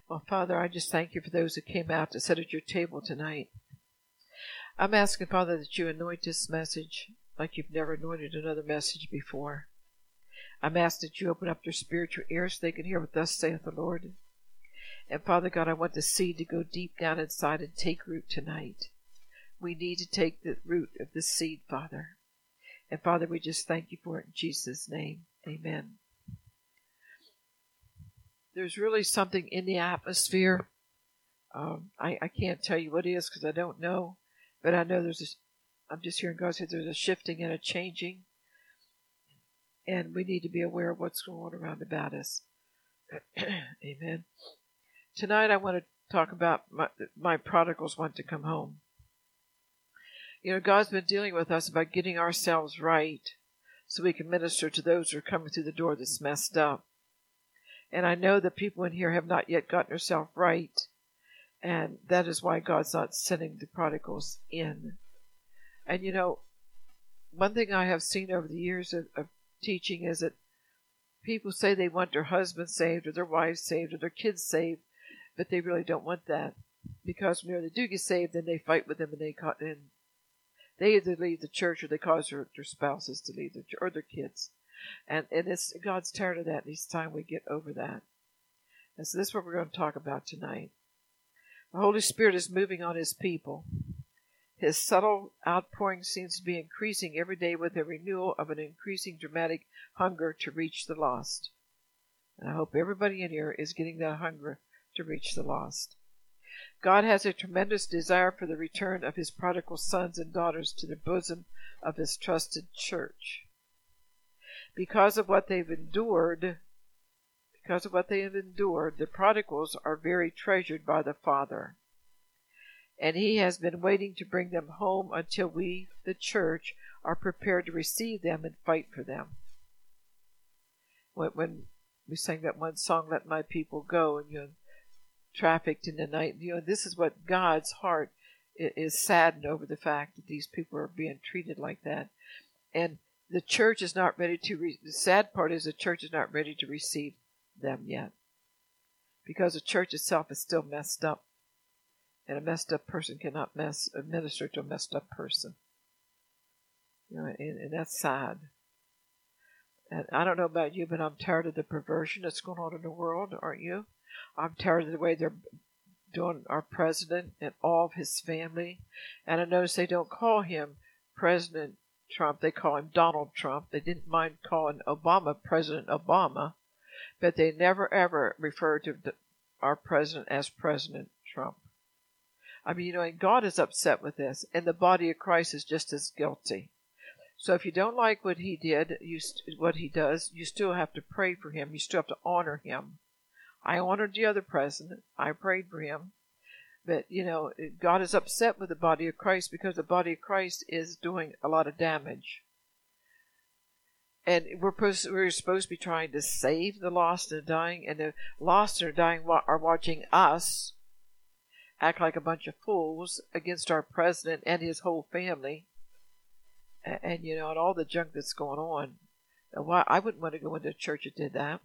Well, Father, I just thank you for those who came out to sit at your table tonight. I'm asking, Father, that you anoint this message like you've never anointed another message before. I'm asking that you open up their spiritual ears so they can hear what thus saith the Lord. And Father God, I want the seed to go deep down inside and take root tonight. We need to take the root of the seed, Father. And Father, we just thank you for it in Jesus' name. Amen. There's really something in the atmosphere. I can't tell you what it is because I don't know. But I know I'm just hearing God say there's a shifting and a changing. And we need to be aware of what's going on around about us. Amen. Tonight I want to talk about my prodigals want to come home. You know, God's been dealing with us about getting ourselves right so we can minister to those who are coming through the door that's messed up. And I know that people in here have not yet gotten themselves right. And that is why God's not sending the prodigals in. And you know, one thing I have seen over the years of teaching is that people say they want their husband saved or their wives saved or their kids saved, but they really don't want that. Because when they do get saved, then they fight with them and they either leave the church or they cause their spouses to leave or their kids. And it's God's tired of that, and it's time we get over that. And so this is what we're going to talk about tonight. The Holy Spirit is moving on His people. His subtle outpouring seems to be increasing every day with a renewal of an increasing dramatic hunger to reach the lost. And I hope everybody in here is getting that hunger to reach the lost. God has a tremendous desire for the return of His prodigal sons and daughters to the bosom of His trusted church. Because of what they've endured, the prodigals are very treasured by the Father. And He has been waiting to bring them home until we, the church, are prepared to receive them and fight for them. When we sang that one song, Let My People Go, and trafficked in the night, this is what God's heart is saddened over, the fact that these people are being treated like that. And the church is not ready to, the sad part is the church is not ready to receive them yet. Because the church itself is still messed up. And a messed up person cannot minister to a messed up person. And that's sad. And I don't know about you, but I'm tired of the perversion that's going on in the world, aren't you? I'm tired of the way they're doing our president and all of his family. And I notice they don't call him President Trump. They call him Donald Trump. They didn't mind calling Obama President Obama, but they never ever refer to our president as President Trump. I mean, and God is upset with this, and the body of Christ is just as guilty. So if you don't like what he did, what he does, you still have to pray for him. You still have to honor him. I honored the other president. I prayed for him. But, God is upset with the body of Christ because the body of Christ is doing a lot of damage. And we're supposed to be trying to save the lost and dying, and the lost and dying are watching us act like a bunch of fools against our president and his whole family. And and all the junk that's going on. Why I wouldn't want to go into a church that did that.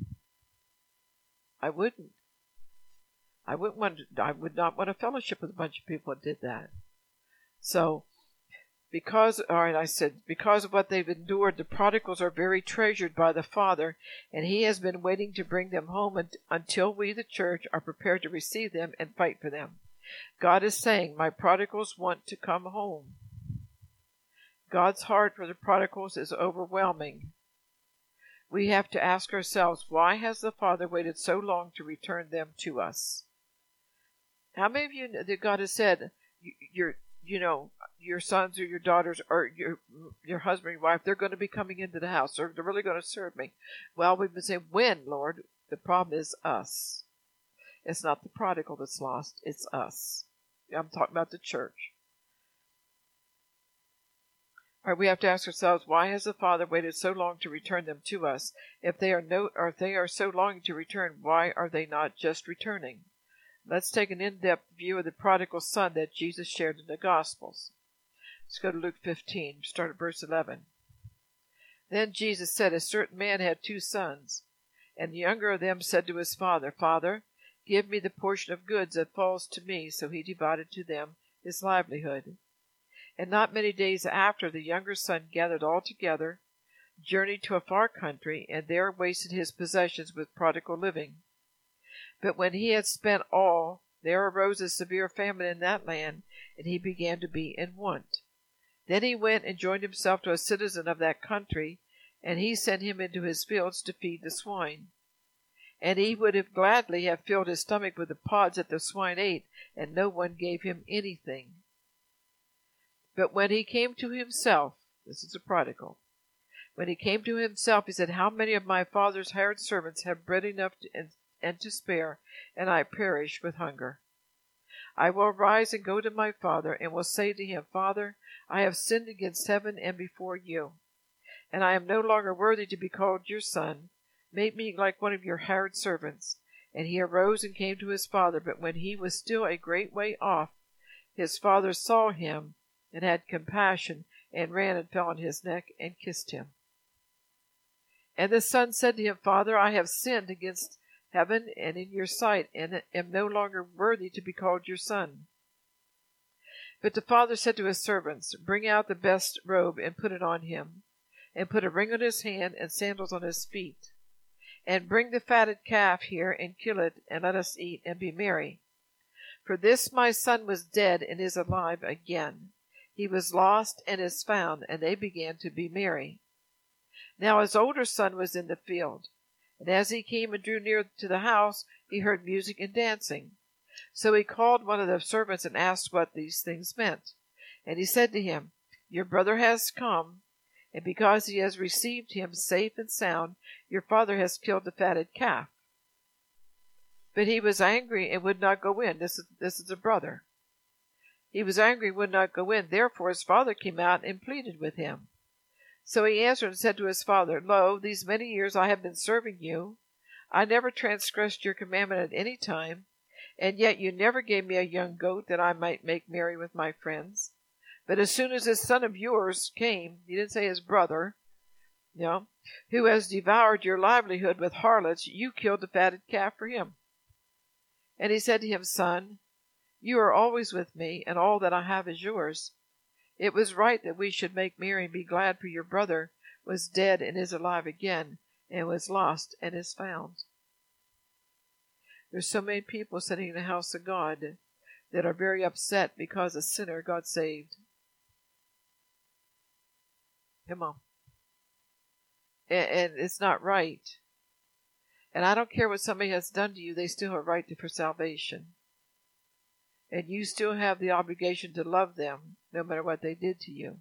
I wouldn't. I would not want to fellowship with a bunch of people that did that. So, because of what they've endured, the prodigals are very treasured by the Father, and He has been waiting to bring them home until we, the church, are prepared to receive them and fight for them. God is saying, my prodigals want to come home. God's heart for the prodigals is overwhelming. We have to ask ourselves, why has the Father waited so long to return them to us? How many of you know that God has said, your sons or your daughters or your husband or your wife, they're going to be coming into the house, or they're really going to serve me? Well, we've been saying, when, Lord? The problem is us. It's not the prodigal that's lost, it's us. I'm talking about the church. All right, we have to ask ourselves, why has the Father waited so long to return them to us? If they are so longing to return, why are they not just returning? Let's take an in-depth view of the prodigal son that Jesus shared in the Gospels. Let's go to Luke 15, start at verse 11. Then Jesus said, a certain man had 2 sons, and the younger of them said to his father, Father, Give me the portion of goods that falls to me. So he divided to them his livelihood. And not many days after, the younger son gathered all together, journeyed to a far country, and there wasted his possessions with prodigal living. But when he had spent all, there arose a severe famine in that land, and he began to be in want. Then he went and joined himself to a citizen of that country, and he sent him into his fields to feed the swine. And he would have gladly have filled his stomach with the pods that the swine ate, and no one gave him anything. But when he came to himself, this is a prodigal, when he came to himself, he said, How many of my father's hired servants have bread enough and to spare, and I perish with hunger? I will arise and go to my father, and will say to him, Father, I have sinned against heaven and before you, and I am no longer worthy to be called your son. Make me like one of your hired servants. And he arose and came to his father, but when he was still a great way off, his father saw him, and had compassion, and ran and fell on his neck, and kissed him. And the son said to him, Father, I have sinned against heaven and in your sight, and am no longer worthy to be called your son. But the father said to his servants, Bring out the best robe, and put it on him, and put a ring on his hand, and sandals on his feet. And bring the fatted calf here, and kill it, and let us eat, and be merry. For this my son was dead, and is alive again. He was lost, and is found, and they began to be merry. Now his older son was in the field, and as he came and drew near to the house, he heard music and dancing. So he called one of the servants and asked what these things meant. And he said to him, Your brother has come, and because he has received him safe and sound, your father has killed the fatted calf. But he was angry and would not go in. This is a brother. He was angry and would not go in. Therefore his father came out and pleaded with him. So he answered and said to his father, Lo, these many years I have been serving you. I never transgressed your commandment at any time, and yet you never gave me a young goat that I might make merry with my friends. But as soon as this son of yours came, he didn't say his brother, who has devoured your livelihood with harlots, you killed the fatted calf for him. And he said to him, Son, you are always with me, and all that I have is yours. It was right that we should make merry and be glad, for your brother was dead and is alive again, and was lost and is found. There's so many people sitting in the house of God that are very upset because a sinner got saved. Come on. And it's not right. And I don't care what somebody has done to you, they still have a right for salvation. And you still have the obligation to love them, no matter what they did to you.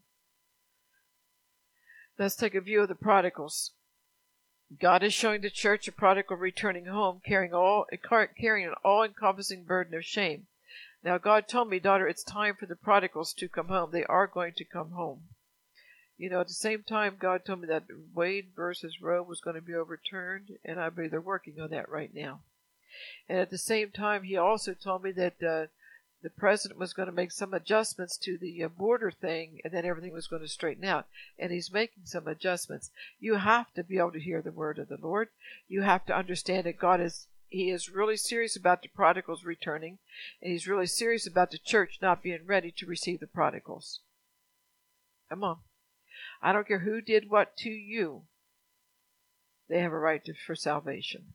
Let's take a view of the prodigals. God is showing the church a prodigal returning home, carrying an all-encompassing burden of shame. Now God told me, daughter, it's time for the prodigals to come home. They are going to come home. At the same time, God told me that Wade versus Roe was going to be overturned, and I believe they're working on that right now. And at the same time, he also told me that the president was going to make some adjustments to the border thing, and then everything was going to straighten out. And he's making some adjustments. You have to be able to hear the word of the Lord. You have to understand that He is really serious about the prodigals returning, and He's really serious about the church not being ready to receive the prodigals. Come on. I don't care who did what to you. They have a right for salvation.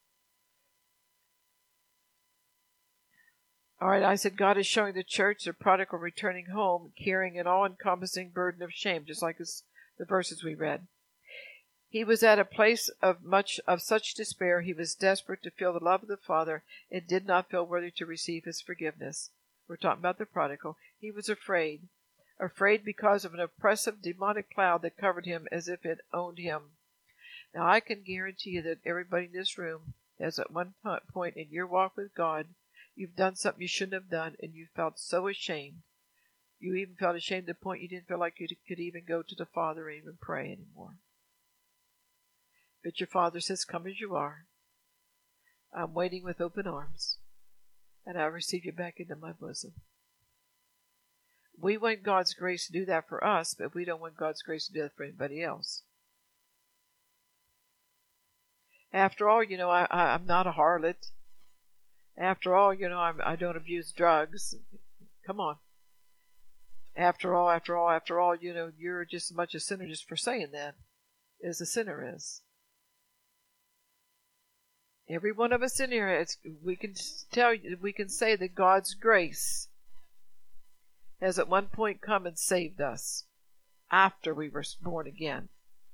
All right, I said God is showing the church the prodigal returning home, carrying an all-encompassing burden of shame, just like the verses we read. He was at a place of such despair, he was desperate to feel the love of the Father, and did not feel worthy to receive his forgiveness. We're talking about the prodigal. He was afraid because of an oppressive demonic cloud that covered him as if it owned him. Now, I can guarantee you that everybody in this room has at one point in your walk with God, you've done something you shouldn't have done, and you felt so ashamed. You even felt ashamed to the point you didn't feel like you could even go to the Father and even pray anymore. But your Father says, come as you are. I'm waiting with open arms, and I'll receive you back into my bosom. We want God's grace to do that for us, but we don't want God's grace to do that for anybody else. After all, I'm not a harlot. After all, I don't abuse drugs. Come on. After all, you're just as much a sinner just for saying that as a sinner is. Every one of us in here, we can say that God's grace has at one point come and saved us after we were born again.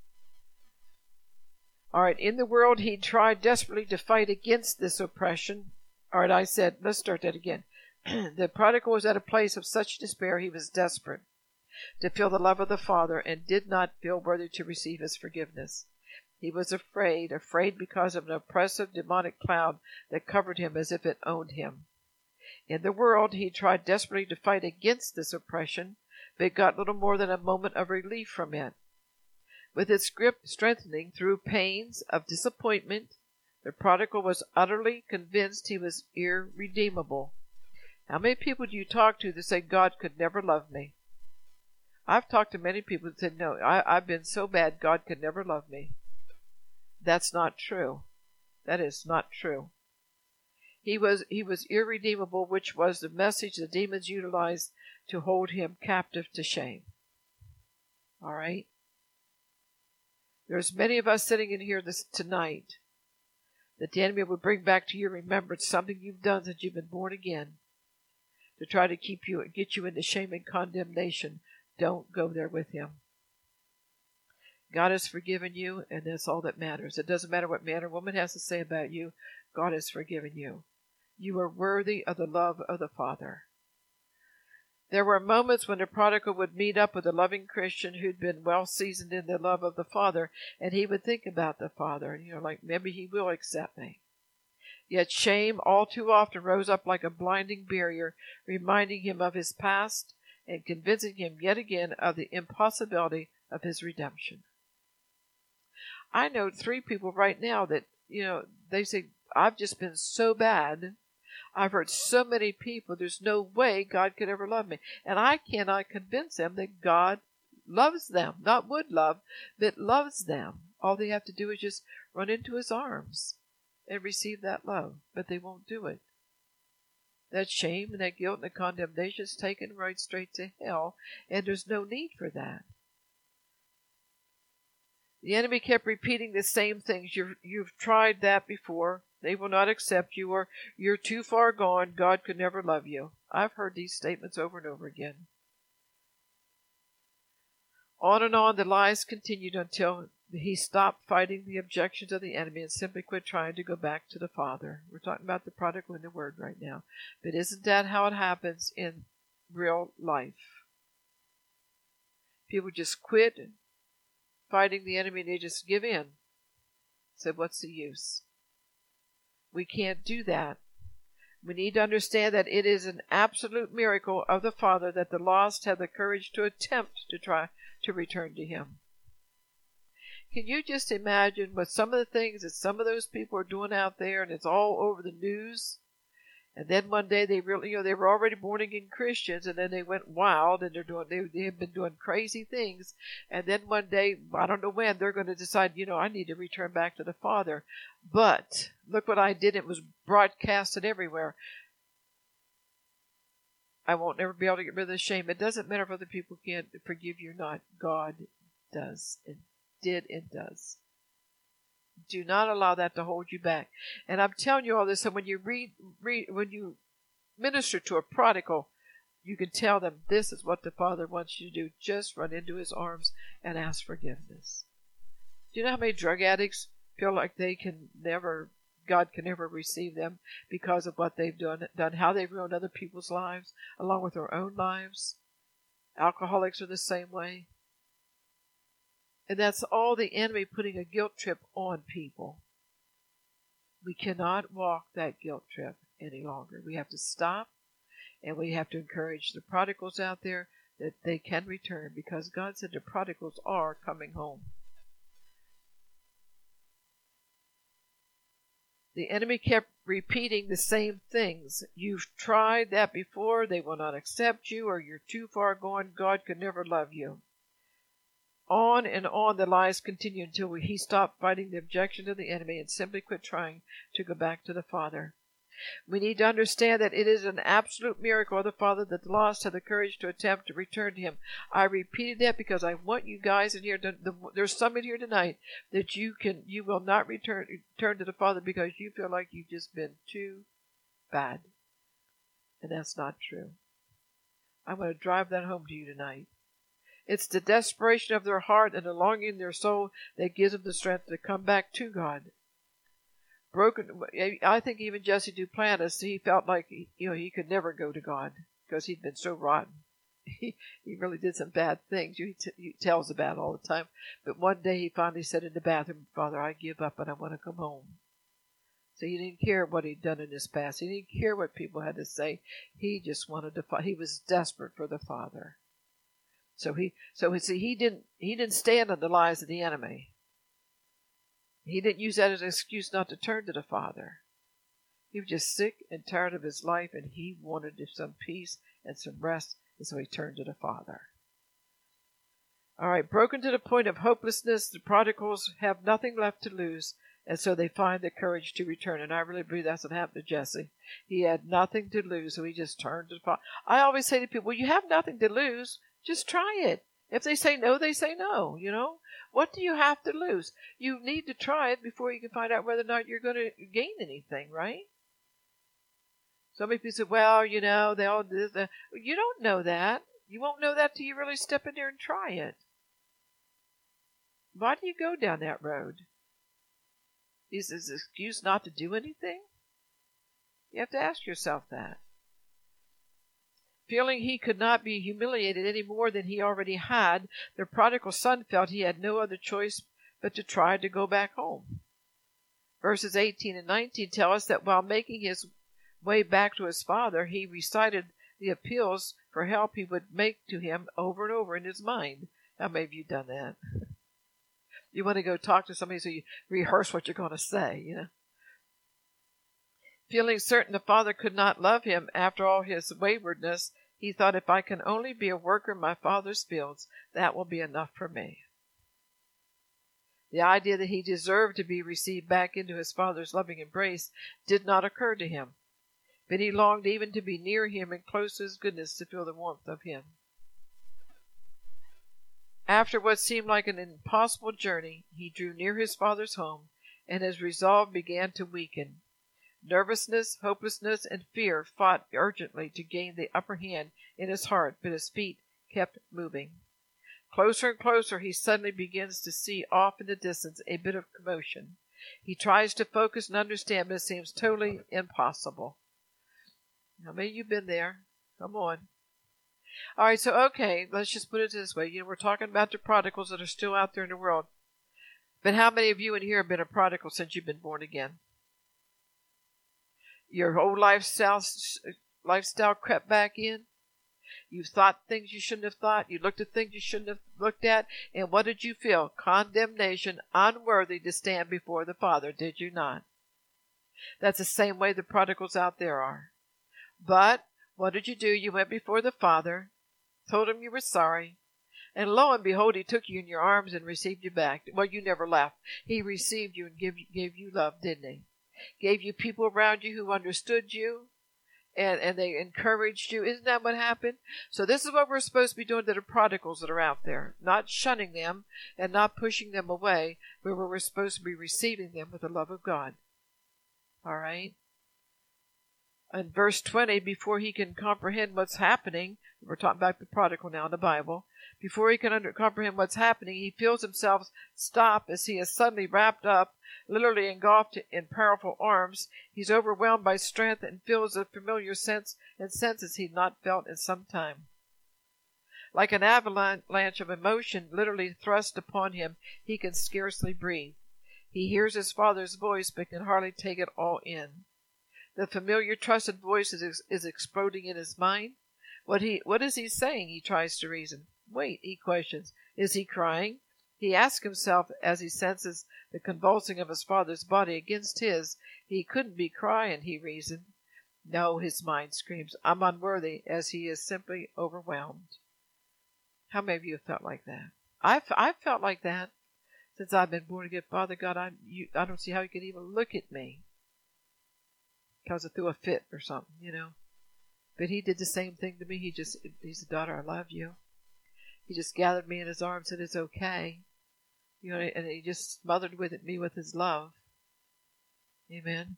All right, in the world, he tried desperately to fight against this oppression. All right, let's start that again. The prodigal was at a place of such despair he was desperate to feel the love of the Father and did not feel worthy to receive his forgiveness. He was afraid because of an oppressive demonic cloud that covered him as if it owned him. In the world, he tried desperately to fight against this oppression, but got little more than a moment of relief from it. With its grip strengthening through pains of disappointment, the prodigal was utterly convinced he was irredeemable. How many people do you talk to that say, God could never love me? I've talked to many people that said, no, I've been so bad, God could never love me. That's not true. That is not true. He was irredeemable, which was the message the demons utilized to hold him captive to shame. All right? There's many of us sitting in here tonight that the enemy would bring back to your remembrance something you've done since you've been born again to try to get you into shame and condemnation. Don't go there with him. God has forgiven you, and that's all that matters. It doesn't matter what man or woman has to say about you. God has forgiven you. You are worthy of the love of the Father. There were moments when the prodigal would meet up with a loving Christian who'd been well seasoned in the love of the Father, and he would think about the Father, and like, maybe he will accept me. Yet shame all too often rose up like a blinding barrier, reminding him of his past and convincing him yet again of the impossibility of his redemption. I know 3 people right now that, they say, I've just been so bad. I've heard so many people, there's no way God could ever love me. And I cannot convince them that God loves them. Not would love, but loves them. All they have to do is just run into his arms and receive that love. But they won't do it. That shame and that guilt and that condemnation is taken right straight to hell. And there's no need for that. The enemy kept repeating the same things. You've tried that before. They will not accept you, or you're too far gone. God could never love you. I've heard these statements over and over again. On and on the lies continued until he stopped fighting the objections of the enemy and simply quit trying to go back to the Father. We're talking about the prodigal in the Word right now. But isn't that how it happens in real life? People just quit fighting the enemy, they just give in. So what's the use? We can't do that. We need to understand that it is an absolute miracle of the Father that the lost have the courage to attempt to try to return to Him. Can you just imagine what some of the things that some of those people are doing out there, and it's all over the news? And then one day they really, they were already born again Christians, and then they went wild, and they have been doing crazy things. And then one day, I don't know when, they're going to decide, I need to return back to the Father. But look what I did; it was broadcasted everywhere. I won't never be able to get rid of the shame. It doesn't matter if other people can't forgive you or not. God does, and did, and does. Do not allow that to hold you back. And I'm telling you all this, and when you when you minister to a prodigal, you can tell them this is what the Father wants you to do. Just run into His arms and ask forgiveness. Do you know how many drug addicts feel like God can never receive them because of what they've done, how they've ruined other people's lives, along with their own lives? Alcoholics are the same way. And that's all the enemy putting a guilt trip on people. We cannot walk that guilt trip any longer. We have to stop, and we have to encourage the prodigals out there that they can return, because God said the prodigals are coming home. The enemy kept repeating the same things. You've tried that before. They will not accept you, or you're too far gone. God could never love you. On and on the lies continued until he stopped fighting the objections of the enemy and simply quit trying to go back to the Father. We need to understand that it is an absolute miracle of the Father that the lost have the courage to attempt to return to Him. I repeated that because I want you guys in here. There's some in here tonight that you will not return to the Father because you feel like you've just been too bad, and that's not true. I'm going to drive that home to you tonight. It's the desperation of their heart and the longing in their soul that gives them the strength to come back to God. I think even Jesse Duplantis, he felt like he could never go to God because he'd been so rotten. He really did some bad things. He tells about it all the time. But one day he finally said in the bathroom, "Father, I give up and I want to come home." So he didn't care what he'd done in his past. He didn't care what people had to say. He just wanted to. He was desperate for the Father. So he didn't stand on the lies of the enemy. He didn't use that as an excuse not to turn to the Father. He was just sick and tired of his life, and he wanted some peace and some rest, and so he turned to the Father. All right, broken to the point of hopelessness, the prodigals have nothing left to lose, and so they find the courage to return. And I really believe that's what happened to Jesse. He had nothing to lose, so he just turned to the Father. I always say to people, well, you have nothing to lose. Just try it. If they say no, they say no, What do you have to lose? You need to try it before you can find out whether or not you're going to gain anything, right? Some people say, well, they all do this. You don't know that. You won't know that till you really step in there and try it. Why do you go down that road? Is this an excuse not to do anything? You have to ask yourself that. Feeling he could not be humiliated any more than he already had, the prodigal son felt he had no other choice but to try to go back home. Verses 18 and 19 tell us that while making his way back to his father, he recited the appeals for help he would make to him over and over in his mind. How many of you done that? You want to go talk to somebody, so you rehearse what you're going to say, Feeling certain the father could not love him after all his waywardness, he thought, if I can only be a worker in my father's fields, that will be enough for me. The idea that he deserved to be received back into his father's loving embrace did not occur to him, but he longed even to be near him and close to his goodness to feel the warmth of him. After what seemed like an impossible journey, he drew near his father's home, and his resolve began to weaken. Nervousness, hopelessness, and fear fought urgently to gain the upper hand in his heart, but his feet kept moving. Closer and closer, he suddenly begins to see off in the distance a bit of commotion. He tries to focus and understand, but it seems totally impossible. How many of you been there? Come on. All right, so let's just put it this way. We're talking about the prodigals that are still out there in the world. But how many of you in here have been a prodigal since you've been born again? Your old lifestyle crept back in. You thought things you shouldn't have thought. You looked at things you shouldn't have looked at. And what did you feel? Condemnation, unworthy to stand before the Father, did you not? That's the same way the prodigals out there are. But what did you do? You went before the Father, told him you were sorry, and lo and behold, he took you in your arms and received you back. Well, you never left. He received you and gave you love, didn't he? Gave you people around you who understood you, and they encouraged you. Isn't that what happened? So this is what we're supposed to be doing to the prodigals that are out there. Not shunning them and not pushing them away, but we're supposed to be receiving them with the love of God. All right? In verse 20, before he can comprehend what's happening, we're talking about the prodigal now in the Bible, before he can comprehend what's happening, he feels himself stop as he is suddenly wrapped up, literally engulfed in powerful arms. He's overwhelmed by strength and feels a familiar sense and senses he'd not felt in some time. Like an avalanche of emotion literally thrust upon him, he can scarcely breathe. He hears his father's voice, but can hardly take it all in. The familiar, trusted voice is exploding in his mind. What is he saying? He tries to reason. Wait, he questions. Is he crying? He asks himself as he senses the convulsing of his father's body against his. He couldn't be crying, he reasoned. No, his mind screams, I'm unworthy, as he is simply overwhelmed. How many of you have felt like that? I've felt like that since I've been born again. Father God, I don't see how you could even look at me. because I threw a fit or something, you know. But he did the same thing to me. He said, daughter, I love you. He just gathered me in his arms and said, it's okay. You know, and he just smothered me with his love. Amen.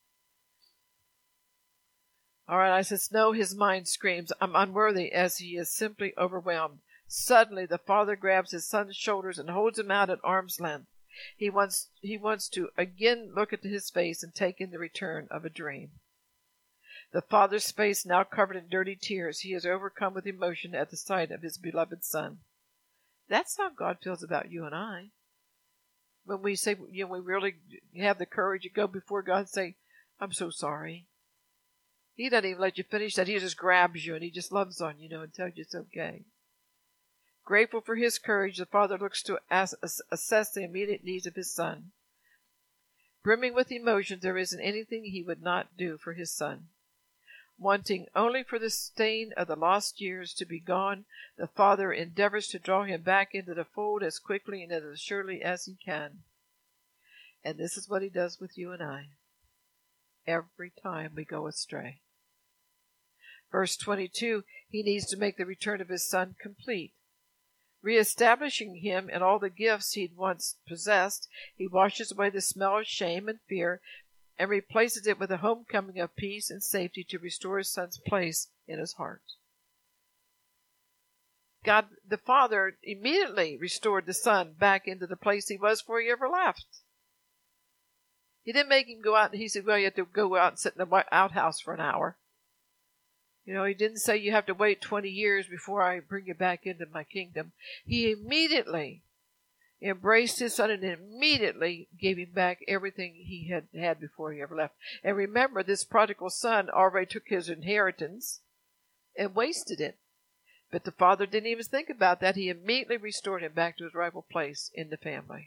All right, I says, no, his mind screams, I'm unworthy, as he is simply overwhelmed. Suddenly, the father grabs his son's shoulders and holds him out at arm's length. He wants to again look at his face and take in the return of a dream. The father's face now covered in dirty tears. He is overcome with emotion at the sight of his beloved son. That's how God feels about you and I. When we say, you know, we really have the courage to go before God and say, I'm so sorry. He doesn't even let you finish that. He just grabs you and he just loves on you, and tells you it's okay. Grateful for his courage, the father looks to assess the immediate needs of his son. Brimming with emotions, there isn't anything he would not do for his son. Wanting only for the stain of the lost years to be gone, the father endeavors to draw him back into the fold as quickly and as surely as he can. And this is what he does with you and I every time we go astray. Verse 22, he needs to make the return of his son complete. Reestablishing him in all the gifts he'd once possessed, he washes away the smell of shame and fear and replaces it with a homecoming of peace and safety to restore his son's place in his heart. God, the Father, immediately restored the son back into the place he was before he ever left. He didn't make him go out, and he said, well, you have to go out and sit in the outhouse for an hour. You know, he didn't say you have to wait 20 years before I bring you back into my kingdom. He immediately embraced his son and immediately gave him back everything he had had before he ever left. And remember, this prodigal son already took his inheritance and wasted it. But the father didn't even think about that. He immediately restored him back to his rightful place in the family.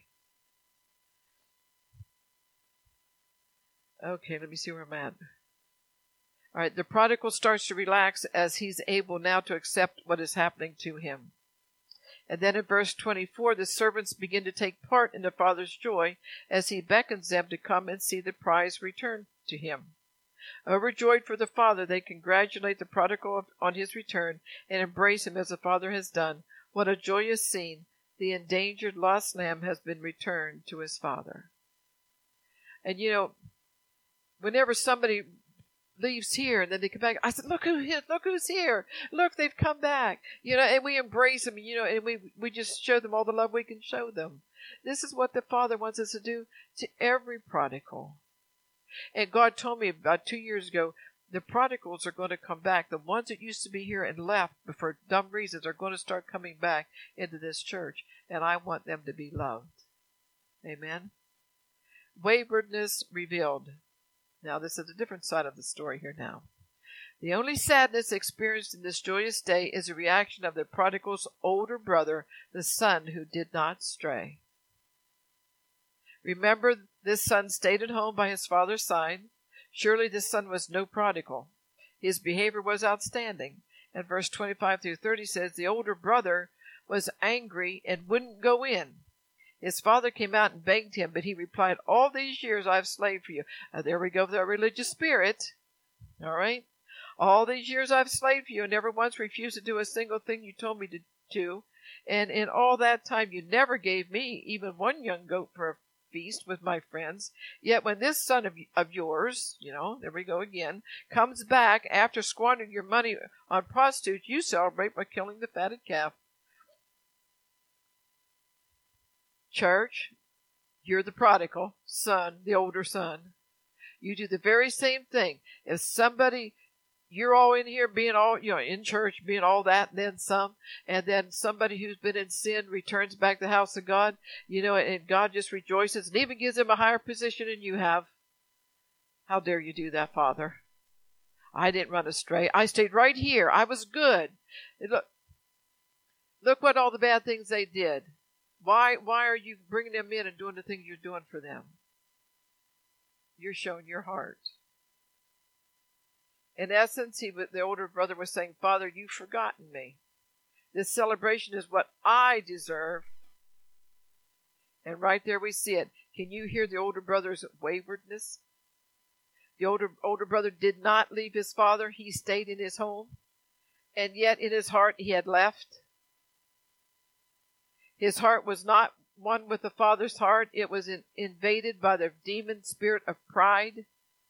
Okay, let me see where I'm at. All right, the prodigal starts to relax as he's able now to accept what is happening to him. And then in verse 24, the servants begin to take part in the father's joy as he beckons them to come and see the prize returned to him. Overjoyed for the father, they congratulate the prodigal on his return and embrace him as the father has done. What a joyous scene! The endangered lost lamb has been returned to his father. And you know, whenever somebody leaves here and then they come back, I said, look who's here. Look, they've come back. You know, and we embrace them, you know, and we just show them all the love we can show them. This is what the Father wants us to do to every prodigal. And God told me about 2 years ago, the prodigals are going to come back. The ones that used to be here and left for dumb reasons are going to start coming back into this church. And I want them to be loved. Amen. Waywardness revealed. Now, this is a different side of the story here now. The only sadness experienced in this joyous day is a reaction of the prodigal's older brother, the son who did not stray. Remember, this son stayed at home by his father's side. Surely this son was no prodigal. His behavior was outstanding. And verse 25 through 30 says, the older brother was angry and wouldn't go in. His father came out and begged him, but he replied, all these years I've slaved for you. There we go with our religious spirit. All right? All these years I've slaved for you and never once refused to do a single thing you told me to do. And in all that time you never gave me even one young goat for a feast with my friends. Yet when this son of yours, you know, there we go again, comes back after squandering your money on prostitutes, you celebrate by killing the fatted calf. Church, you're the prodigal son, the older son. You do the very same thing. If somebody, you're all in here being all, you know, in church, being all that, and then some, and then somebody who's been in sin returns back to the house of God, you know, and God just rejoices and even gives them a higher position than you have. How dare you do that, Father? I didn't run astray. I stayed right here. I was good. Look what all the bad things they did. Why are you bringing them in and doing the things you're doing for them? You're showing your heart. In essence, the older brother was saying, Father, you've forgotten me. This celebration is what I deserve. And right there we see it. Can you hear the older brother's waywardness? The older brother did not leave his father. He stayed in his home. And yet in his heart he had left. His heart was not one with the father's heart. It was invaded by the demon spirit of pride.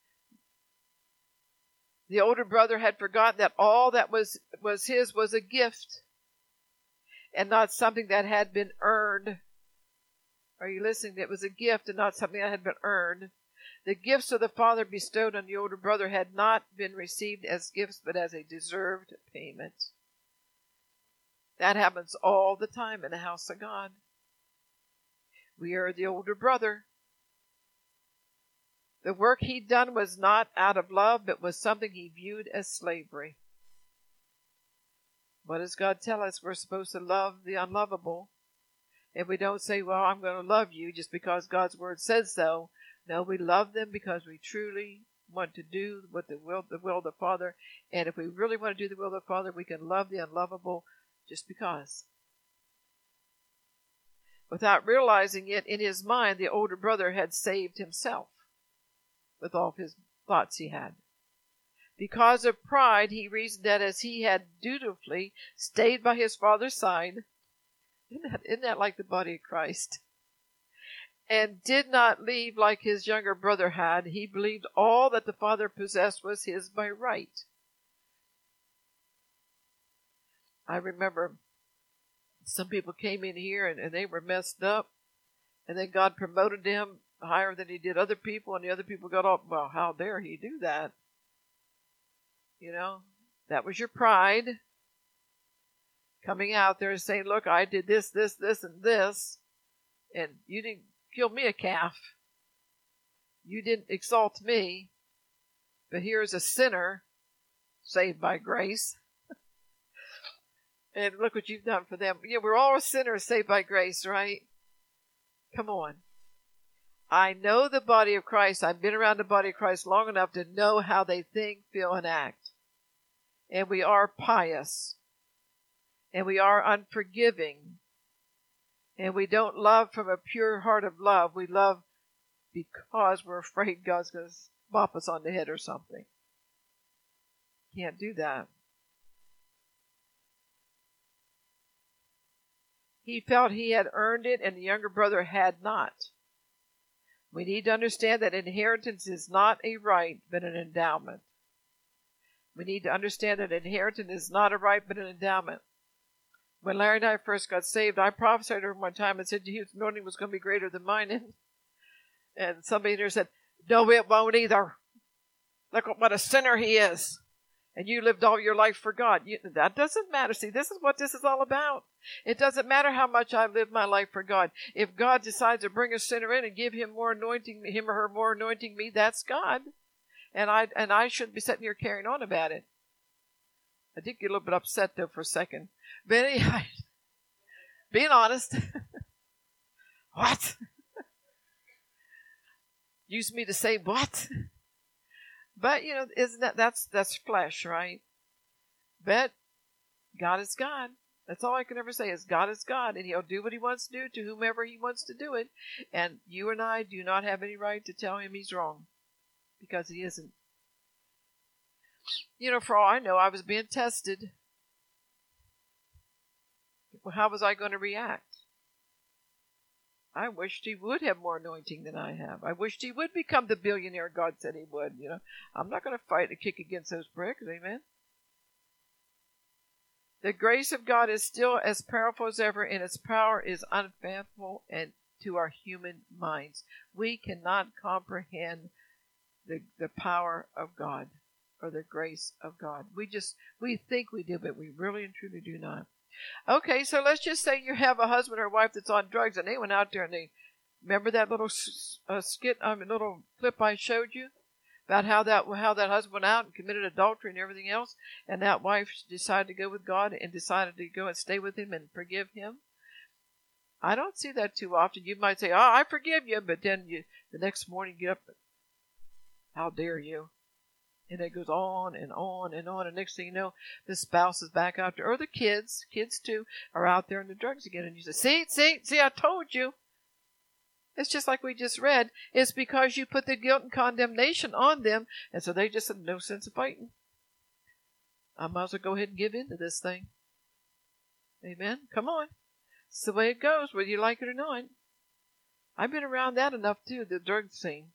The older brother had forgotten that all that was his was a gift and not something that had been earned. Are you listening? It was a gift and not something that had been earned. The gifts of the father bestowed on the older brother had not been received as gifts, but as a deserved payment. That happens all the time in the house of God. We are the older brother. The work he'd done was not out of love, but was something he viewed as slavery. What does God tell us? We're supposed to love the unlovable. And we don't say, well, I'm going to love you just because God's word says so. No, we love them because we truly want to do what the will of the Father. And if we really want to do the will of the Father, we can love the unlovable just because. Without realizing it, in his mind, the older brother had saved himself with all of his thoughts he had. Because of pride, he reasoned that as he had dutifully stayed by his father's side, isn't that like the body of Christ? And did not leave like his younger brother had, he believed all that the father possessed was his by right. I remember some people came in here and they were messed up, and then God promoted them higher than he did other people, and the other people got off. Well, how dare he do that? You know, that was your pride coming out there and saying, look, I did this, this, this, and this, and you didn't kill me a calf. You didn't exalt me, but here's a sinner saved by grace. And look what you've done for them. Yeah, we're all sinners saved by grace, right? Come on. I know the body of Christ. I've been around the body of Christ long enough to know how they think, feel, and act. And we are pious. And we are unforgiving. And we don't love from a pure heart of love. We love because we're afraid God's going to bop us on the head or something. Can't do that. He felt he had earned it and the younger brother had not. We need to understand that inheritance is not a right, but an endowment. We need to understand that inheritance is not a right, but an endowment. When Larry and I first got saved, I prophesied over one time and said his anointing was going to be greater than mine. And somebody there said, no, it won't either. Look what a sinner he is. And you lived all your life for God. That doesn't matter. See, this is what this is all about. It doesn't matter how much I lived my life for God. If God decides to bring a sinner in and give him more anointing, him or her more anointing me, that's God. And I shouldn't be sitting here carrying on about it. I did get a little bit upset though for a second. But anyway, being honest. What? Use me to say what? But, you know, isn't that's flesh, right? But God is God. That's all I can ever say is God is God, and he'll do what he wants to do to whomever he wants to do it. And you and I do not have any right to tell him he's wrong, because he isn't. You know, for all I know, I was being tested. Well, how was I going to react? I wished he would have more anointing than I have. I wished he would become the billionaire God said he would. You know, I'm not going to fight and kick against those bricks. Amen. The grace of God is still as powerful as ever, and its power is unfathomable and to our human minds. We cannot comprehend the power of God or the grace of God. We think we do, but we really and truly do not. Okay, so let's just say you have a husband or wife that's on drugs, and they went out there and they remember that little little clip I showed you about how that husband went out and committed adultery and everything else, and that wife decided to go with God and decided to go and stay with him and forgive him. I don't see that too often. You might say, "Oh, I forgive you," but then the next morning you get up, "How dare you?" And it goes on and on and on. And next thing you know, the spouse is back out there. Or the kids too, are out there in the drugs again. And you say, see, I told you. It's just like we just read. It's because you put the guilt and condemnation on them, and so they just had no sense of fighting. I might as well go ahead and give in to this thing. Amen? Come on. It's the way it goes, whether you like it or not. I've been around that enough, too, the drug scene.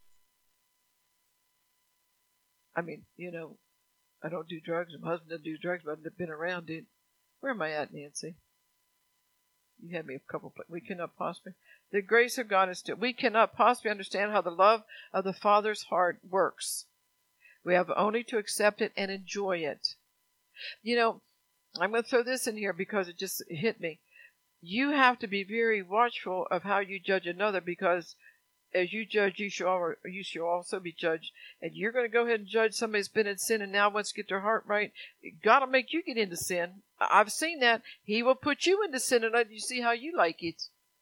I mean, I don't do drugs. My husband doesn't do drugs, but I've been around it. Where am I at, Nancy? You had me a couple places. We cannot possibly. The grace of God is still. We cannot possibly understand how the love of the Father's heart works. We have only to accept it and enjoy it. I'm going to throw this in here because it just hit me. You have to be very watchful of how you judge another, because as you judge, you shall also be judged. And you're going to go ahead and judge somebody who's been in sin and now wants to get their heart right. God will make you get into sin. I've seen that. He will put you into sin and let you see how you like it.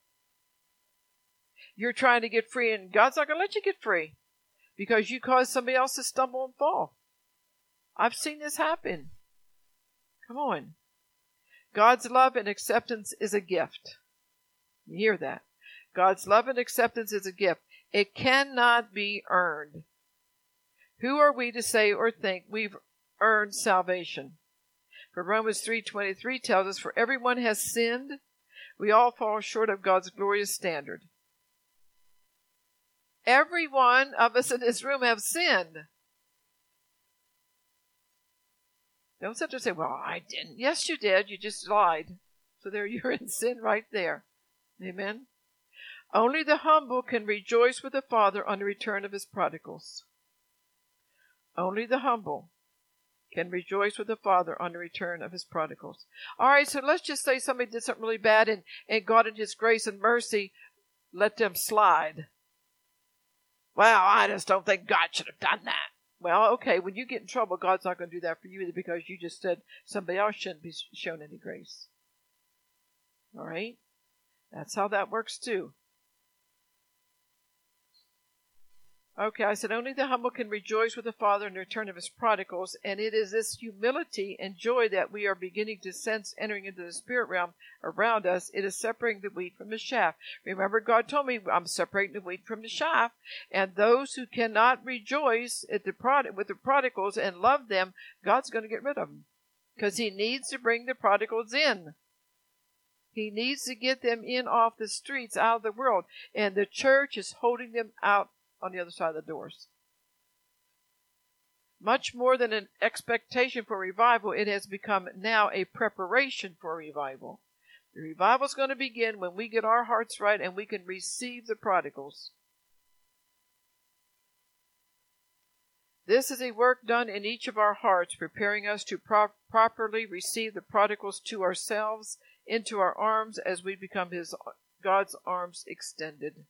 You're trying to get free, and God's not going to let you get free because you caused somebody else to stumble and fall. I've seen this happen. Come on. God's love and acceptance is a gift. You hear that? God's love and acceptance is a gift. It cannot be earned. Who are we to say or think we've earned salvation? For Romans 3:23 tells us, for everyone has sinned. We all fall short of God's glorious standard. Every one of us in this room have sinned. Don't sit there and say, well, I didn't. Yes, you did. You just lied. So there you're in sin right there. Amen. Only the humble can rejoice with the Father on the return of his prodigals. Only the humble can rejoice with the Father on the return of his prodigals. All right, so let's just say somebody did something really bad, and God in his grace and mercy let them slide. Well, I just don't think God should have done that. Well, okay, when you get in trouble, God's not going to do that for you either, because you just said somebody else shouldn't be shown any grace. All right? That's how that works too. Okay, I said only the humble can rejoice with the Father in the return of his prodigals, and it is this humility and joy that we are beginning to sense entering into the spirit realm around us. It is separating the wheat from the chaff. Remember, God told me I'm separating the wheat from the chaff, and those who cannot rejoice with the prodigals and love them, God's going to get rid of them, because he needs to bring the prodigals in. He needs to get them in off the streets, out of the world, and the church is holding them out on the other side of the doors. Much more than an expectation for revival, it has become now a preparation for revival. The revival is going to begin when we get our hearts right and we can receive the prodigals. This is a work done in each of our hearts, preparing us to properly receive the prodigals to ourselves, into our arms, as we become God's arms extended.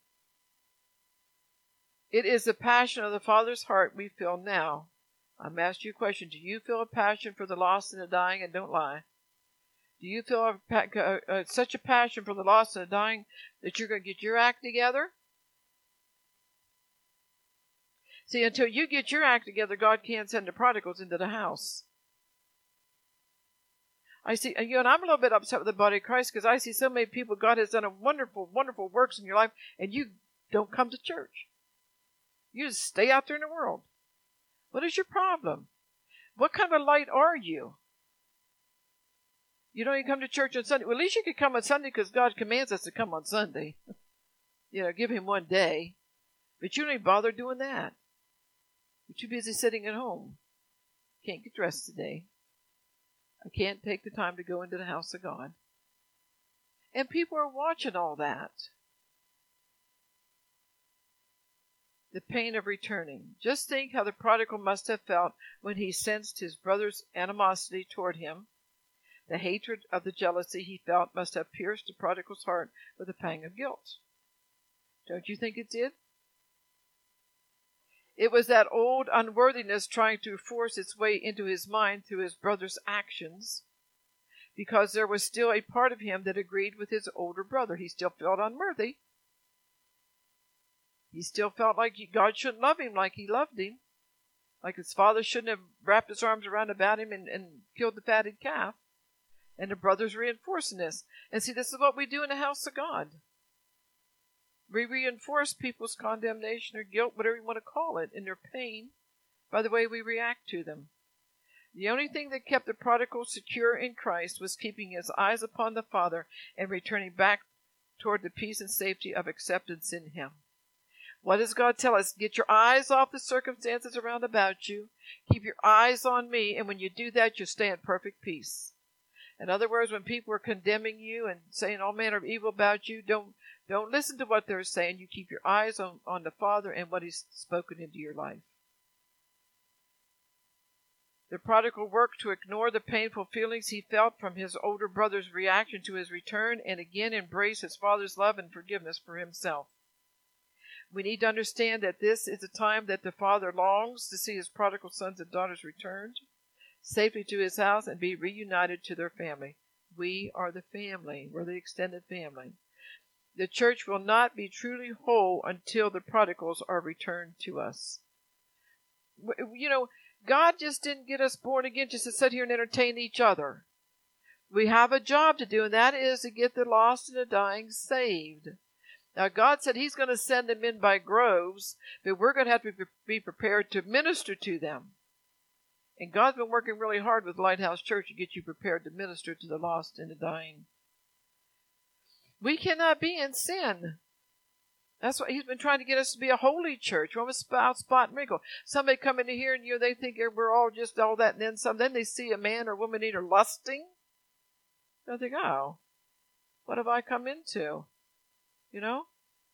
It is the passion of the Father's heart we feel now. I'm asking you a question. Do you feel a passion for the lost and the dying? And don't lie. Do you feel such a passion for the lost and the dying that you're going to get your act together? See, until you get your act together, God can't send the prodigals into the house. I see, and I'm a little bit upset with the body of Christ, because I see so many people, God has done a wonderful, wonderful works in your life, and you don't come to church. You just stay out there in the world. What is your problem? What kind of light are you? You don't even come to church on Sunday. Well, at least you could come on Sunday, because God commands us to come on Sunday. Give him one day. But you don't even bother doing that. You're too busy sitting at home. Can't get dressed today. I can't take the time to go into the house of God. And people are watching all that. The pain of returning. Just think how the prodigal must have felt when he sensed his brother's animosity toward him. The hatred of the jealousy he felt must have pierced the prodigal's heart with a pang of guilt. Don't you think it did? It was that old unworthiness trying to force its way into his mind through his brother's actions, because there was still a part of him that agreed with his older brother. He still felt unworthy. He still felt like God shouldn't love him like he loved him, like his father shouldn't have wrapped his arms around about him and killed the fatted calf. And the brothers reinforcing this. And see, this is what we do in the house of God. We reinforce people's condemnation or guilt, whatever you want to call it, in their pain by the way we react to them. The only thing that kept the prodigal secure in Christ was keeping his eyes upon the Father and returning back toward the peace and safety of acceptance in Him. What does God tell us? Get your eyes off the circumstances around about you. Keep your eyes on me, and when you do that, you'll stay in perfect peace. In other words, when people are condemning you and saying all manner of evil about you, don't listen to what they're saying. You keep your eyes on the Father and what He's spoken into your life. The prodigal worked to ignore the painful feelings he felt from his older brother's reaction to his return and again embrace his father's love and forgiveness for himself. We need to understand that this is a time that the Father longs to see His prodigal sons and daughters returned safely to His house and be reunited to their family. We are the family. We're the extended family. The church will not be truly whole until the prodigals are returned to us. You know, God just didn't get us born again just to sit here and entertain each other. We have a job to do, and that is to get the lost and the dying saved. Now, God said He's going to send them in by groves, but we're going to have to be prepared to minister to them. And God's been working really hard with Lighthouse Church to get you prepared to minister to the lost and the dying. We cannot be in sin. That's why He's been trying to get us to be a holy church. We're without spot and wrinkle. Somebody come into here and they think we're all just all that and then some. Then they see a man or woman either lusting. They'll think, oh, what have I come into? You know?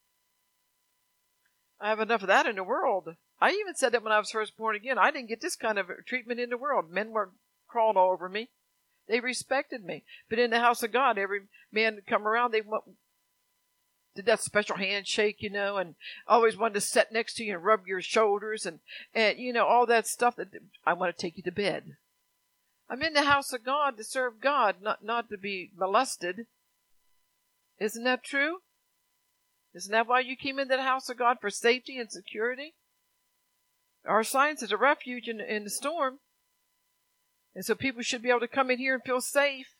I have enough of that in the world. I even said that when I was first born again. I didn't get this kind of treatment in the world. Men were crawling all over me. They respected me. But in the house of God, every man that come around, they did that special handshake, and always wanted to sit next to you and rub your shoulders and all that stuff that I want to take you to bed. I'm in the house of God to serve God, not to be molested. Isn't that true? Isn't that why you came into the house of God, for safety and security? Our science is a refuge in the storm. And so people should be able to come in here and feel safe.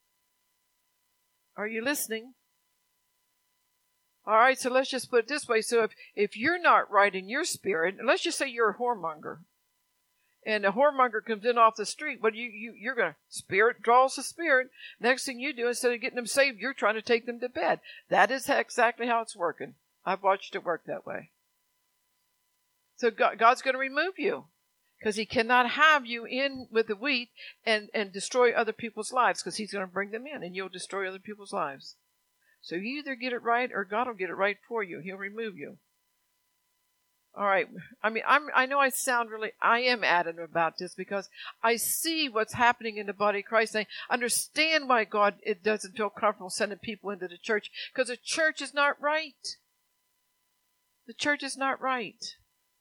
Are you listening? All right, so let's just put it this way. So if you're not right in your spirit, and let's just say you're a whoremonger, and a whoremonger comes in off the street, but you're going to, spirit draws the spirit. Next thing you do, instead of getting them saved, you're trying to take them to bed. That is exactly how it's working. I've watched it work that way. So God's going to remove you, because He cannot have you in with the wheat and destroy other people's lives, because He's going to bring them in and you'll destroy other people's lives. So you either get it right or God will get it right for you. He'll remove you. All right. I mean, I know I am adamant about this because I see what's happening in the body of Christ. I understand why God doesn't feel comfortable sending people into the church, because the church is not right. The church is not right.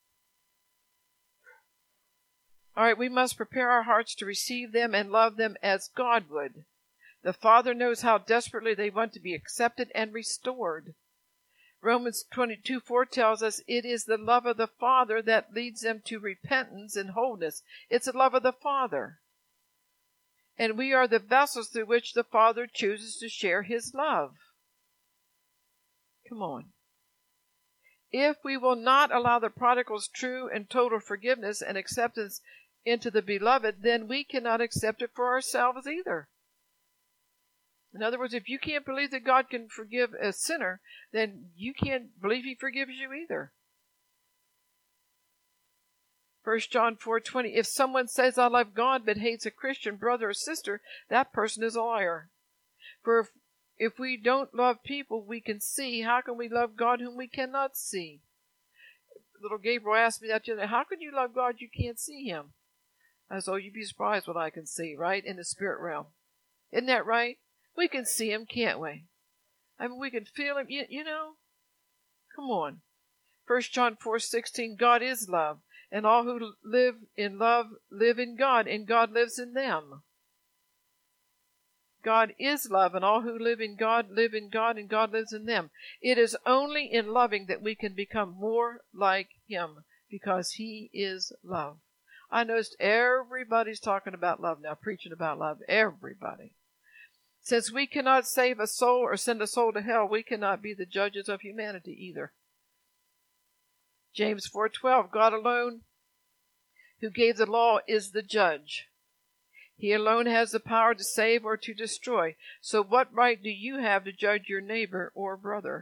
All right, we must prepare our hearts to receive them and love them as God would. The Father knows how desperately they want to be accepted and restored. Romans 22:4 tells us it is the love of the Father that leads them to repentance and wholeness. It's the love of the Father. And we are the vessels through which the Father chooses to share His love. Come on. If we will not allow the prodigal's true and total forgiveness and acceptance into the beloved, then we cannot accept it for ourselves either. In other words, if you can't believe that God can forgive a sinner, then you can't believe He forgives you either. 1 John 4:20, if someone says I love God but hates a Christian brother or sister, that person is a liar. For if we don't love people we can see, how can we love God whom we cannot see? Little Gabriel asked me that the other day, how can you love God you can't see Him? I said, you'd be surprised what I can see, right? In the spirit realm. Isn't that right? We can see Him, can't we? I mean, we can feel Him, you know? Come on. 1 John 4:16, God is love, and all who live in love live in God, and God lives in them. God is love, and all who live in God, and God lives in them. It is only in loving that we can become more like Him, because He is love. I noticed everybody's talking about love now, preaching about love. Everybody. Since we cannot save a soul or send a soul to hell, we cannot be the judges of humanity either. James 4:12, God alone who gave the law is the judge. He alone has the power to save or to destroy. So what right do you have to judge your neighbor or brother?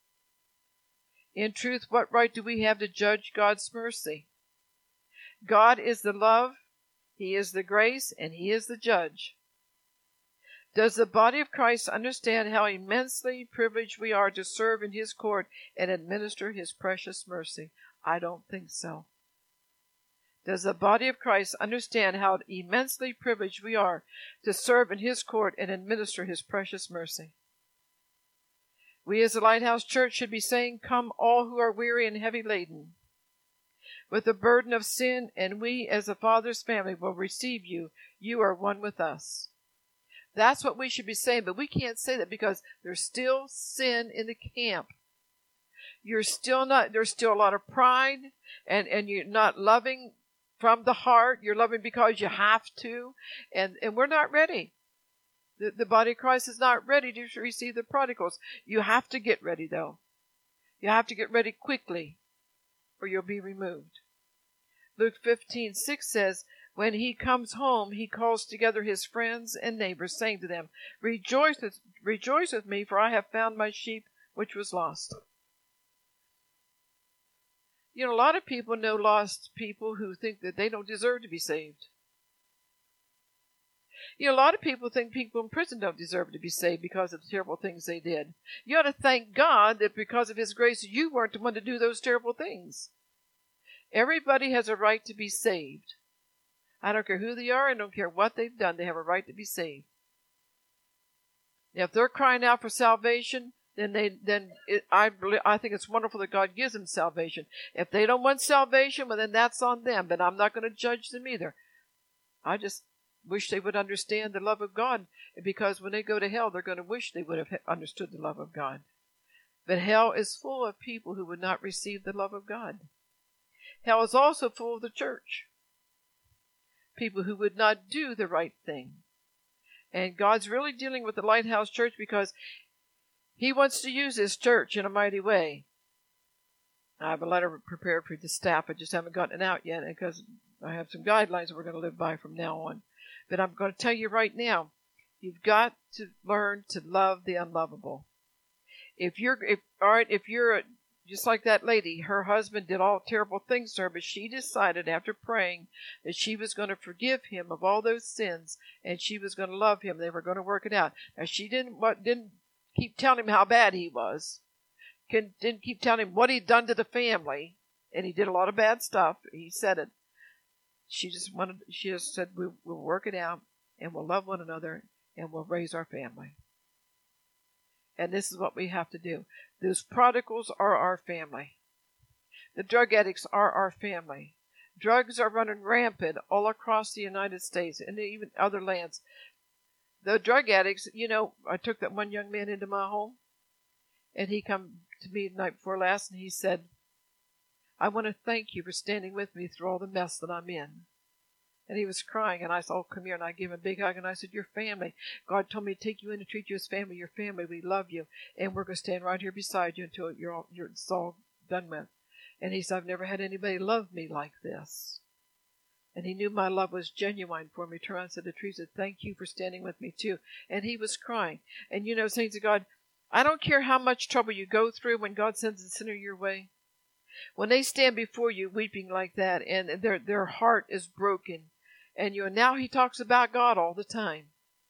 In truth, what right do we have to judge God's mercy? God is the love, He is the grace, and He is the judge. Does the body of Christ understand how immensely privileged we are to serve in His court and administer His precious mercy? I don't think so. Does the body of Christ understand how immensely privileged we are to serve in His court and administer His precious mercy? We as the Lighthouse Church should be saying, "Come all who are weary and heavy laden with the burden of sin, and we as the Father's family will receive you. You are one with us." That's what we should be saying, but we can't say that because there's still sin in the camp. There's still a lot of pride, and you're not loving from the heart. You're loving because you have to, and we're not ready. The body of Christ is not ready to receive the prodigals. You have to get ready, though. You have to get ready quickly, or you'll be removed. Luke 15:6 says, when He comes home, He calls together His friends and neighbors, saying to them, Rejoice with me, for I have found my sheep which was lost. You know, a lot of people know lost people who think that they don't deserve to be saved. You know, a lot of people think people in prison don't deserve to be saved because of the terrible things they did. You ought to thank God that because of His grace, you weren't the one to do those terrible things. Everybody has a right to be saved. I don't care who they are. I don't care what they've done. They have a right to be saved. Now, if they're crying out for salvation, I think it's wonderful that God gives them salvation. If they don't want salvation, well, then that's on them. But I'm not going to judge them either. I just wish they would understand the love of God, because when they go to hell, they're going to wish they would have understood the love of God. But hell is full of people who would not receive the love of God. Hell is also full of the church. People who would not do the right thing. And God's really dealing with the Lighthouse Church because He wants to use His church in a mighty way. I have a letter prepared for the staff. I just haven't gotten it out yet because I have some guidelines that we're going to live by from now on. But I'm going to tell you right now, you've got to learn to love the unlovable. If you're just like that lady, her husband did all terrible things to her, but she decided after praying that she was going to forgive him of all those sins, and she was going to love him. They were going to work it out. Now, she didn't keep telling him how bad he was. Didn't keep telling him what he'd done to the family, and he did a lot of bad stuff. He said it. She just said, we'll work it out, and we'll love one another, and we'll raise our family. And this is what we have to do. Those prodigals are our family. The drug addicts are our family. Drugs are running rampant all across the United States and even other lands. The drug addicts, I took that one young man into my home, and he come to me the night before last, and he said, I want to thank you for standing with me through all the mess that I'm in. And he was crying, and I said, oh, come here, and I gave him a big hug, and I said, your family. God told me to take you in and treat you as family. Your family, we love you, and we're going to stand right here beside you until it's all done with. And he said, I've never had anybody love me like this. And he knew my love was genuine for me. Turned around and said to Teresa, thank you for standing with me too. And he was crying. And saints of God, I don't care how much trouble you go through when God sends a sinner your way. When they stand before you weeping like that, and their heart is broken, and now he talks about God all the time.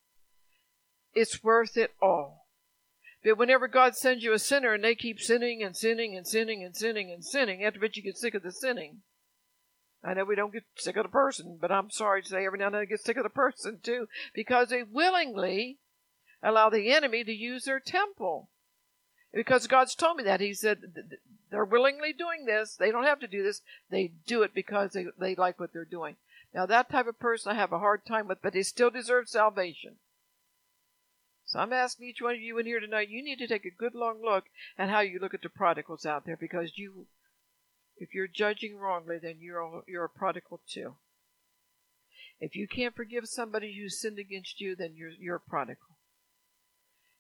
It's worth it all. But whenever God sends you a sinner and they keep sinning and sinning and sinning and sinning and sinning, after which you get sick of the sinning. I know we don't get sick of the person, but I'm sorry to say every now and then I get sick of the person too, because they willingly allow the enemy to use their temple. Because God's told me that. He said they're willingly doing this. They don't have to do this. They do it because they like what they're doing. Now, that type of person I have a hard time with, but they still deserve salvation. So I'm asking each one of you in here tonight, you need to take a good long look at how you look at the prodigals out there, because if you're judging wrongly, then you're a prodigal too. If you can't forgive somebody who sinned against you, then you're a prodigal.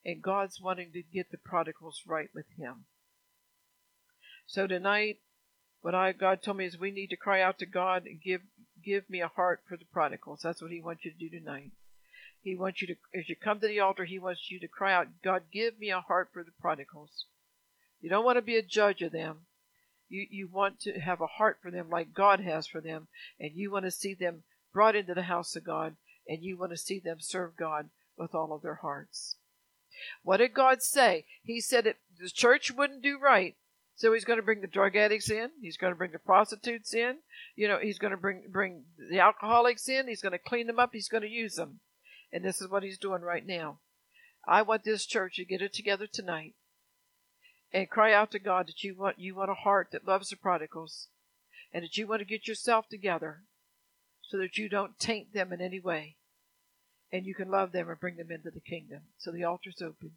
And God's wanting to get the prodigals right with Him. So tonight, what God told me is we need to cry out to God and give me a heart for the prodigals. That's what He wants you to do tonight. He wants you to, as you come to the altar, He wants you to cry out, God, give me a heart for the prodigals. You don't want to be a judge of them. You want to have a heart for them like God has for them, and you want to see them brought into the house of God, and you want to see them serve God with all of their hearts. What did God say? He said that the church wouldn't do right, so He's going to bring the drug addicts in. He's going to bring the prostitutes in. He's going to bring the alcoholics in. He's going to clean them up. He's going to use them. And this is what He's doing right now. I want this church to get it together tonight and cry out to God that you want a heart that loves the prodigals, and that you want to get yourself together so that you don't taint them in any way, and you can love them and bring them into the kingdom. So the altar's open.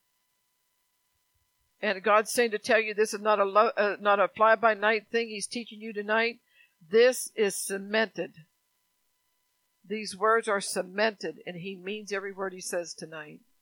And God's saying to tell you this is not a fly-by-night thing He's teaching you tonight. This is cemented. These words are cemented, and He means every word He says tonight.